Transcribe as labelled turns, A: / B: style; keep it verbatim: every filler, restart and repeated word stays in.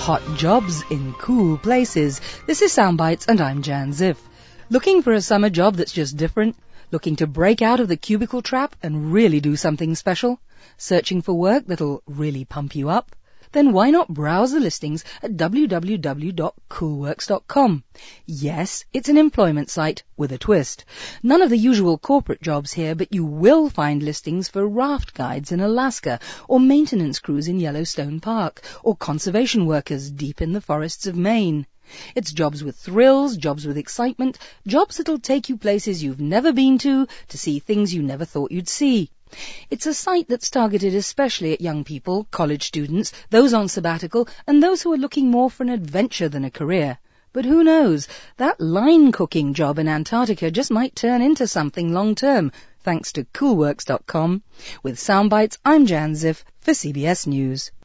A: Hot jobs in cool places. This is Soundbites and I'm Jan Ziff. Looking for a summer job that's just different? Looking to break out of the cubicle trap and really do something special? Searching for work that'll really pump you up? Then why not browse the listings at w w w dot cool works dot com? Yes, it's an employment site with a twist. None of the usual corporate jobs here, but you will find listings for raft guides in Alaska, or maintenance crews in Yellowstone Park, or conservation workers deep in the forests of Maine. It's jobs with thrills, jobs with excitement, jobs that'll take you places you've never been to, to see things you never thought you'd see. It's a site that's targeted especially at young people, college students, those on sabbatical, and those who are looking more for an adventure than a career. But who knows, that line cooking job in Antarctica just might turn into something long-term, thanks to cool works dot com. With Soundbites, I'm Jan Ziff for C B S News.